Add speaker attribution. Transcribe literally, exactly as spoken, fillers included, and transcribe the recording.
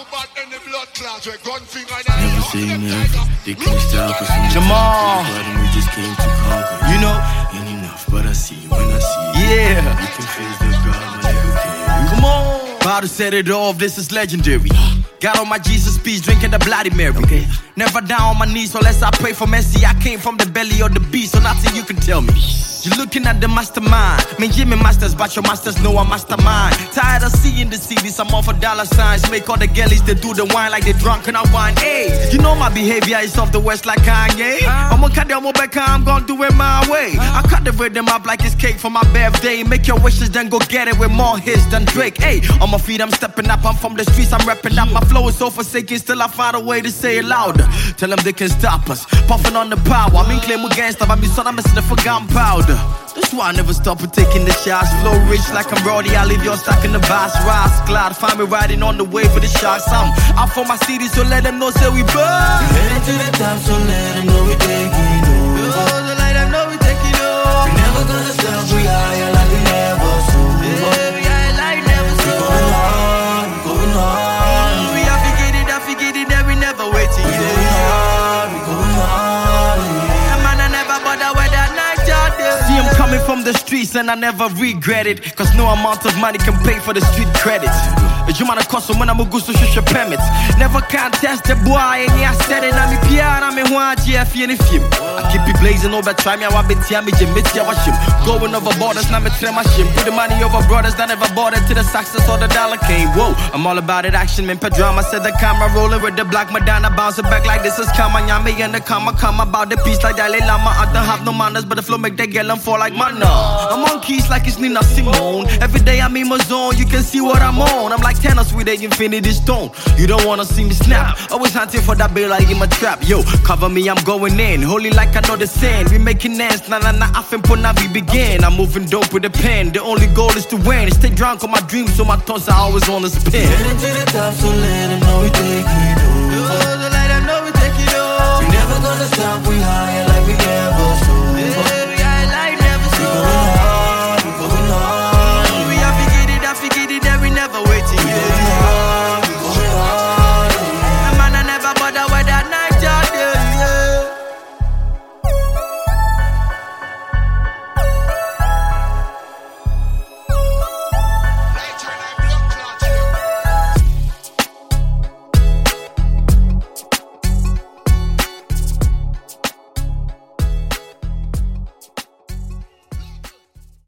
Speaker 1: Never say never, they can't stop us from
Speaker 2: Jamal.
Speaker 1: the we just came to conquer.
Speaker 2: You know,
Speaker 1: ain't enough, but I see you when I see you.
Speaker 2: Yeah.
Speaker 1: You can face the God, my nigga, can you?
Speaker 2: Come on. About to set it off, this is legendary. Got on my Jesus peace, drinking the Bloody Mary. Okay. Never down on my knees, so unless I pray for mercy. I came from the belly of the beast, so nothing you can tell me. You're looking at the mastermind. Me Jimmy Masters, but your masters know I'm mastermind. Tired of seeing the C Ds, I'm off for dollar signs. Make all the girlies, they do the wine like they drunk and I wine. Hey, you know my behavior is off the west like Kanye. I'm gonna cut them back, I'm gonna do it my way. I cut the rhythm up like it's cake for my birthday. Make your wishes, then go get it with more hits than Drake. Hey, on my feet, I'm stepping up, I'm from the streets, I'm repping up. My flow is so forsaken, still I find a way to say it louder. Tell them they can stop us, puffing on the power. I mean, claim we gangsta, but me son, I'm a sniff for gunpowder. That's why I never stop for taking the shots. Flow rich like I'm Brody, I leave your stock in the boss. Rise, glide, find me riding on the way for the sharks. I'm out for my city, so let them know, say we burn.
Speaker 1: Heading to the top, so let them know we taking over.
Speaker 2: So let them know we taking over.
Speaker 1: We never gonna stop, we higher like we never soon.
Speaker 2: Yeah, we higher like never soon.
Speaker 1: We going hard, we going hard.
Speaker 2: We have to get it, I forget it, that we never waiting.
Speaker 1: We going hard, we going hard.
Speaker 2: Yeah, man, I never bother with that night out there. See, I'm coming from the streets and I never regret it. Cause no amount of money can pay for the street credits. You man a custom when I'm a gusto shusha permits. Never contest the boy and yeah, I said it. I'm a P R, I'm a one G F in the film. I keep it blazing over, try me, I want to be me, Jimmy, I wash him. Going over borders, now me trim my shim. Put the money over brothers that never bought it to the success or the dollar came. Whoa, I'm all about it, action, man, pet drama. Said the camera rolling with the black Madonna, bouncing back like this is Kama, Yami, and the Kama, come about the piece like Dalai Lama. I don't have no manners, but the flow make that girl fall like mana. I'm on keys like it's Nina Simone. Every day I'm in my zone, you can see what I'm on. I'm like Thanos with a infinity stone. You don't wanna see me snap. Always hunting for that bail like in my trap. Yo, cover me, I'm going in. Holy like I know the sand. We making ends, na na na. I fin put now we begin. I'm moving dope with a pen. The only goal is to win. Stay drunk on my dreams, so my thoughts are always on the spin.
Speaker 1: Heading to the top, so let them know we taking over.
Speaker 2: So let them know we taking over.
Speaker 1: We never gonna stop, we higher like we never